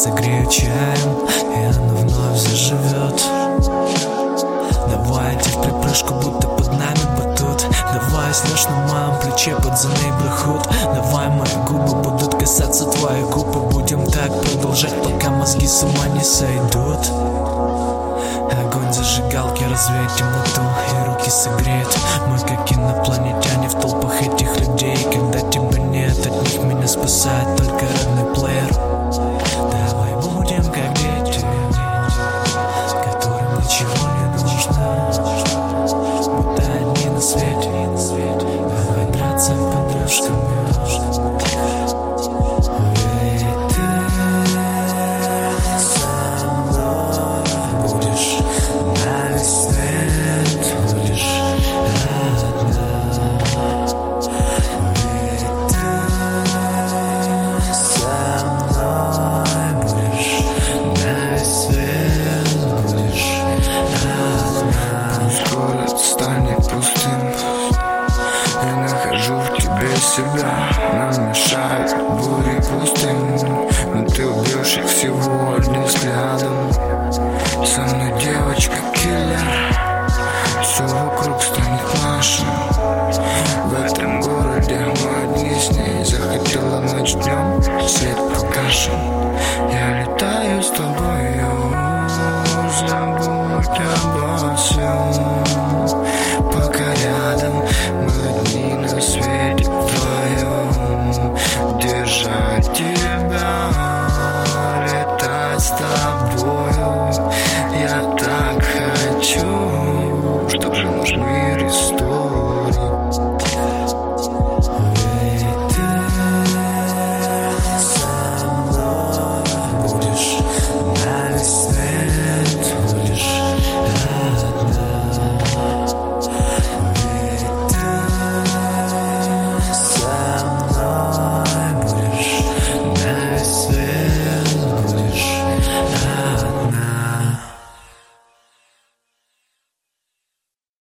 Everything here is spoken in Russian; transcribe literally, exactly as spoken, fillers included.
согрею чаем, и она вновь заживет. Давай иди в припрыжку, будто под нами батут. Давай слышь на моем плече под the neighborhood. Давай мои губы будут касаться твоих губ, и будем так продолжать, пока мозги с ума не сойдут. Огонь зажигалки развеет темноту, и руки согреют. Мы как инопланетяне в толпах этих людей. Когда тебя нет, от них меня спасает только родной плеер. Давай будем как дети, которым ничего не нужно, будто одни на свете. Давай драться подружками. Себя нам мешают бури пустынь, но ты убьешь их всего одним взглядом. Со мной девочка киллер, все вокруг станет нашим. В этом городе мы одни с ней. Захотела ночь днем, свет погашен. Я летаю с тобою, забудь обо всем, пока рядом мы одни на свете.